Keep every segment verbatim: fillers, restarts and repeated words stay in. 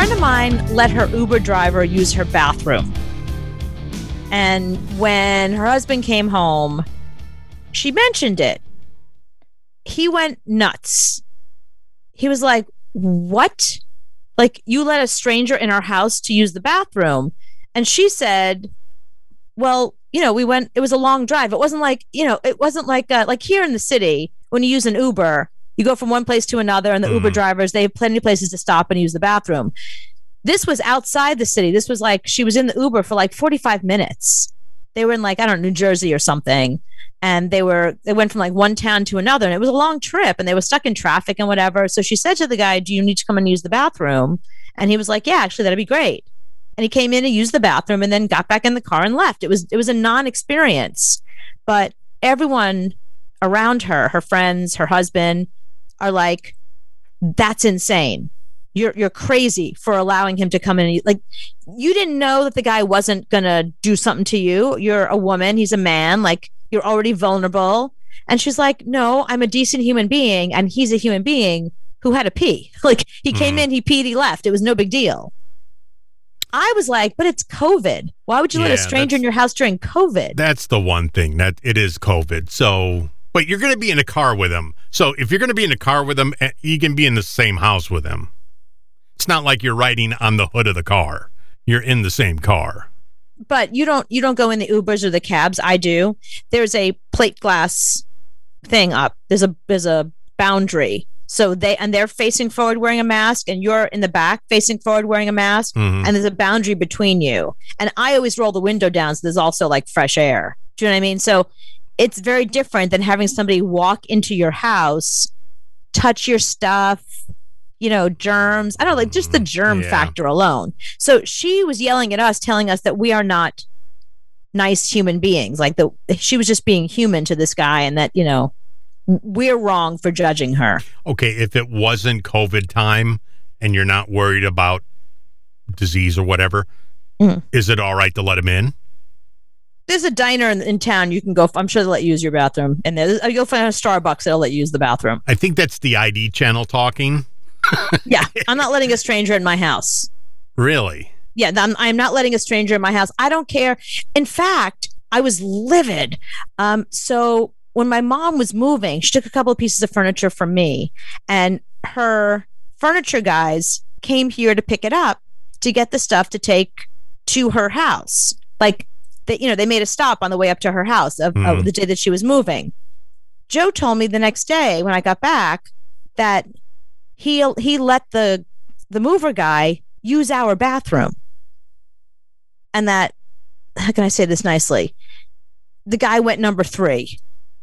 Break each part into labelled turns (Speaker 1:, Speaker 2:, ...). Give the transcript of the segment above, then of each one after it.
Speaker 1: friend of mine let her Uber driver use her bathroom. And when her husband came home, she mentioned it. He went nuts. He was like, what? Like, you let a stranger in our house to use the bathroom? And she said, well, you know, we went, it was a long drive. It wasn't like, you know, it wasn't like, uh, like here in the city, when you use an Uber, you go from one place to another, and the mm. Uber drivers, they have plenty of places to stop and use the bathroom. This was outside the city. This was like, she was in the Uber for like forty-five minutes. They were in like, I don't know, New Jersey or something. And they were, they went from like one town to another, and it was a long trip, and they were stuck in traffic and whatever. So she said to the guy, do you need to come and use the bathroom? And he was like, yeah, actually, that'd be great. And he came in and used the bathroom and then got back in the car and left. It was, it was a non-experience, but everyone around her, her friends, her husband, are like, that's insane. You're you're crazy for allowing him to come in. Like, you didn't know that the guy wasn't gonna do something to you. You're a woman. He's a man. Like, you're already vulnerable. And she's like, no, I'm a decent human being, and he's a human being who had to pee. Like, he mm. came in, he peed, he left. It was no big deal. I was like, but it's COVID. Why would you yeah, let a stranger in your house during COVID?
Speaker 2: That's the one thing, that it is COVID. So, but you're going to be in a car with him. So if you're going to be in a car with him, you can be in the same house with him. It's not like you're riding on the hood of the car. You're in the same car.
Speaker 1: But you don't you don't go in the Ubers or the cabs. I do. There's a plate glass thing up. There's a there's a boundary. So they and they're facing forward wearing a mask, and you're in the back facing forward wearing a mask, mm-hmm. and there's a boundary between you. And I always roll the window down, so there's also like fresh air. Do you know what I mean? So it's very different than having somebody walk into your house, touch your stuff, you know, germs. I don't know, like just the germ yeah. factor alone. So she was yelling at us, telling us that we are not nice human beings. Like, the she was just being human to this guy, and that, you know, we're wrong for judging her.
Speaker 2: Okay, if it wasn't COVID time and you're not worried about disease or whatever, mm-hmm. is it all right to let him in? There's a diner in, in town you can go. I'm sure they'll let you use your bathroom. And there, you'll find a Starbucks that'll let you use the bathroom. I think that's the I D channel talking. Yeah, I'm not letting a stranger in my house. Really? Yeah, I'm, I'm not letting a stranger in my house. I don't care. In fact, I was livid. Um, so when my mom was moving, she took a couple of pieces of furniture from me, and her furniture guys came here to pick it up to get the stuff to take to her house. Like, they, you know, they made a stop on the way up to her house of, mm. of the day that she was moving. Joe told me the next day when I got back that he he let the the mover guy use our bathroom, and that, how can I say this nicely? The guy went number three.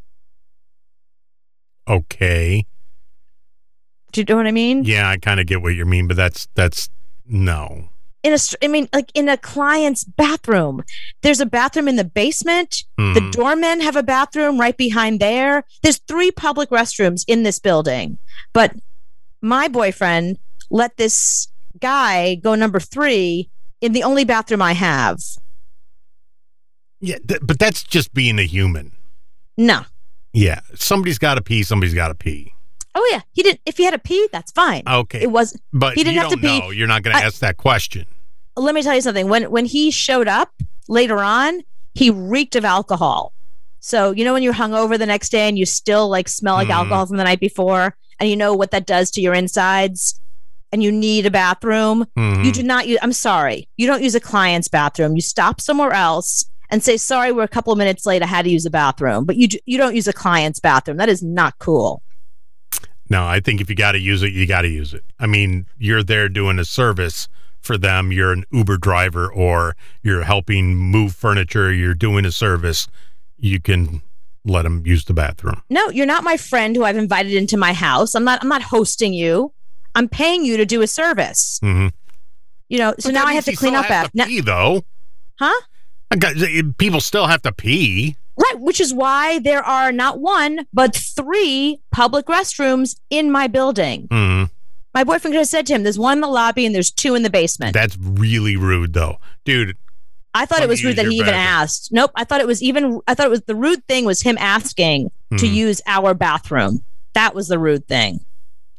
Speaker 2: Okay. Do you know what I mean? Yeah, I kind of get what you mean, but that's that's no. In a, I mean, like in a client's bathroom. There's a bathroom in the basement. Mm. The doormen have a bathroom right behind there. There's three public restrooms in this building. But my boyfriend let this guy go number three in the only bathroom I have. Yeah, th- but that's just being a human. No. Yeah, somebody's got to pee. Somebody's got to pee. Oh yeah, he didn't. If he had to pee, that's fine. Okay, it was. But he didn't you have don't to pee. Know. You're not going to ask that question. Let me tell you something. When when he showed up later on, he reeked of alcohol. So you know when you're hungover the next day and you still like smell like mm. alcohol from the night before, and you know what that does to your insides, and you need a bathroom. Mm. You do not use. I'm sorry, you don't use a client's bathroom. You stop somewhere else and say, sorry, we're a couple of minutes late. I had to use a bathroom, but you you don't use a client's bathroom. That is not cool. No, I think if you got to use it, you got to use it. I mean, you're there doing a service for them. You're an Uber driver, or you're helping move furniture. You're doing a service. You can let them use the bathroom. No, you're not my friend who I've invited into my house. I'm not. I'm not hosting you. I'm paying you to do a service. Mm-hmm. You know, so but now I have to clean up after. Pee, though, huh? I got, people still have to pee. Right, which is why there are not one, but three public restrooms in my building. Mm-hmm. My boyfriend could have said to him, there's one in the lobby and there's two in the basement. That's really rude, though. Dude. I thought it was rude that he even asked. Nope, I thought it was even, I thought it was, the rude thing was him asking mm-hmm. to use our bathroom. That was the rude thing.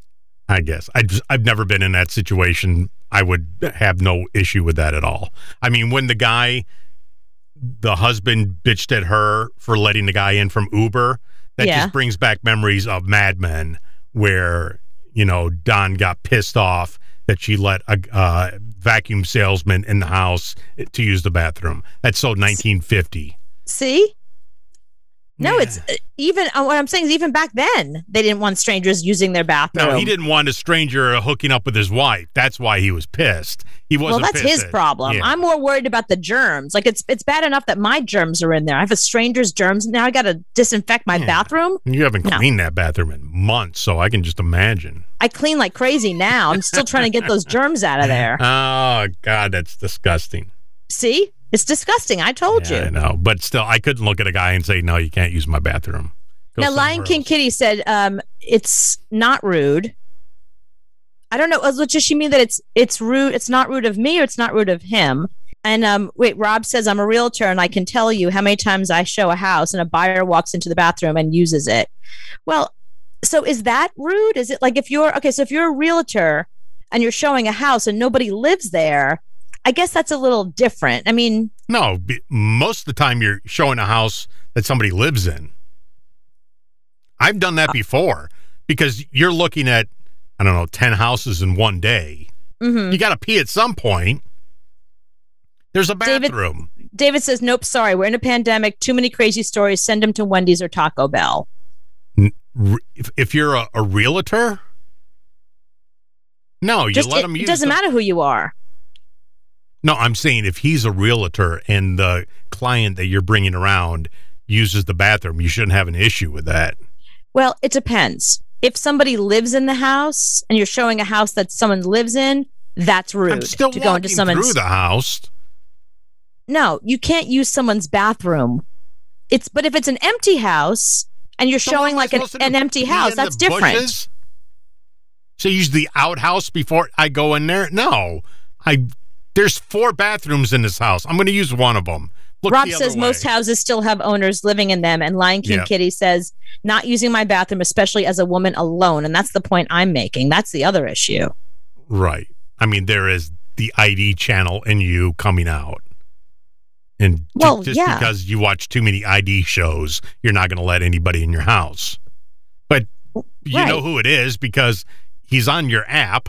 Speaker 3: I guess. I just, I've never been in that situation. I would have no issue with that at all. I mean, when the guy, the husband bitched at her for letting the guy in from Uber, that yeah. just brings back memories of Mad Men where, you know, Don got pissed off that she let a uh, vacuum salesman in the house to use the bathroom. That's so nineteen fifty.
Speaker 1: See? No, yeah. it's uh, even uh, what I'm saying is even back then they didn't want strangers using their bathroom.
Speaker 3: No, he didn't want a stranger hooking up with his wife. That's why he was pissed. He wasn't.
Speaker 1: Well, that's his
Speaker 3: at,
Speaker 1: problem.
Speaker 3: Yeah.
Speaker 1: I'm more worried about the germs. Like it's it's bad enough that my germs are in there. I have a stranger's germs. Now I got to disinfect my yeah. bathroom.
Speaker 3: You haven't cleaned no. that bathroom in months, so I can just imagine.
Speaker 1: I clean like crazy now. I'm still trying to get those germs out of there.
Speaker 3: Oh God, that's disgusting.
Speaker 1: See? It's disgusting. I told
Speaker 3: yeah,
Speaker 1: you.
Speaker 3: I know, but still, I couldn't look at a guy and say, "No, you can't use my bathroom." Go
Speaker 1: now, Lion King else. Kitty said, um, "It's not rude." I don't know. Does she mean that it's it's rude? It's not rude of me, or it's not rude of him? And um, wait, Rob says, "I'm a realtor, and I can tell you how many times I show a house, and a buyer walks into the bathroom and uses it." Well, so is that rude? Is it like if you're okay? So if you're a realtor and you're showing a house and nobody lives there, I guess that's a little different. I mean,
Speaker 3: no, most of the time you're showing a house that somebody lives in. I've done that before because you're looking at, I don't know, ten houses in one day. Mm-hmm. You got to pee at some point. There's a bathroom.
Speaker 1: David, David says, nope, sorry. We're in a pandemic. Too many crazy stories. Send them to Wendy's or Taco Bell.
Speaker 3: If, if you're a, a realtor, no, you
Speaker 1: Just,
Speaker 3: let
Speaker 1: it,
Speaker 3: them use
Speaker 1: It doesn't
Speaker 3: the-
Speaker 1: matter who you are.
Speaker 3: No, I'm saying if he's a realtor and the client that you're bringing around uses the bathroom, you shouldn't have an issue with that.
Speaker 1: Well, it depends. If somebody lives in the house and you're showing a house that someone lives in, that's rude.
Speaker 3: I'm still
Speaker 1: to
Speaker 3: walking
Speaker 1: go into someone's
Speaker 3: through the house.
Speaker 1: No, you can't use someone's bathroom. It's but if it's an empty house and you're so showing like an, an empty house, that's different. Bushes?
Speaker 3: So use the outhouse before I go in there? No, I. There's four bathrooms in this house. I'm going to use one of them. Look
Speaker 1: Rob
Speaker 3: the
Speaker 1: says
Speaker 3: way.
Speaker 1: most houses still have owners living in them, and Lion King
Speaker 3: yeah.
Speaker 1: Kitty says not using my bathroom, especially as a woman alone, and that's the point I'm making. That's the other issue.
Speaker 3: Right. I mean, there is the I D channel in you coming out. And
Speaker 1: well,
Speaker 3: just
Speaker 1: yeah.
Speaker 3: because you watch too many I D shows, you're not going to let anybody in your house. But you
Speaker 1: right.
Speaker 3: know who it is because he's on your app.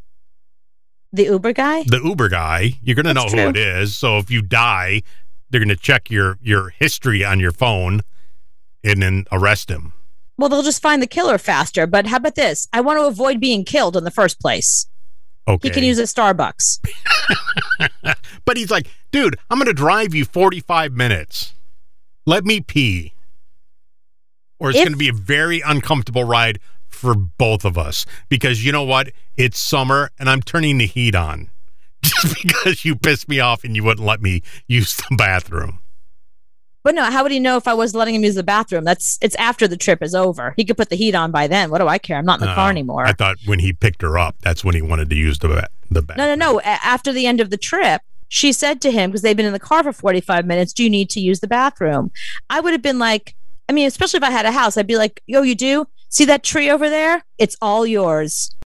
Speaker 1: The Uber guy?
Speaker 3: The Uber guy. You're going to know
Speaker 1: true.
Speaker 3: who it is. So if you die, they're going to check your, your history on your phone and then arrest him.
Speaker 1: Well, they'll just find the killer faster. But how about this? I want to avoid being killed in the first place.
Speaker 3: Okay.
Speaker 1: He can use a Starbucks.
Speaker 3: But he's like, dude, I'm going to drive you forty-five minutes. Let me pee. Or it's going to be a very uncomfortable ride for both of us. Because you know what? It's summer and I'm turning the heat on. Just because you pissed me off and you wouldn't let me use the bathroom.
Speaker 1: But no, how would he know if I was letting him use the bathroom? That's it's after the trip is over. He could put the heat on by then. What do I care? I'm not in the
Speaker 3: uh,
Speaker 1: car anymore.
Speaker 3: I thought when he picked her up, that's when he wanted to use the the bathroom.
Speaker 1: No, no, no. A- after the end of the trip, she said to him, because they've been in the car for forty-five minutes, do you need to use the bathroom? I would have been like, I mean, especially if I had a house, I'd be like, yo, you do? See that tree over there? It's all yours.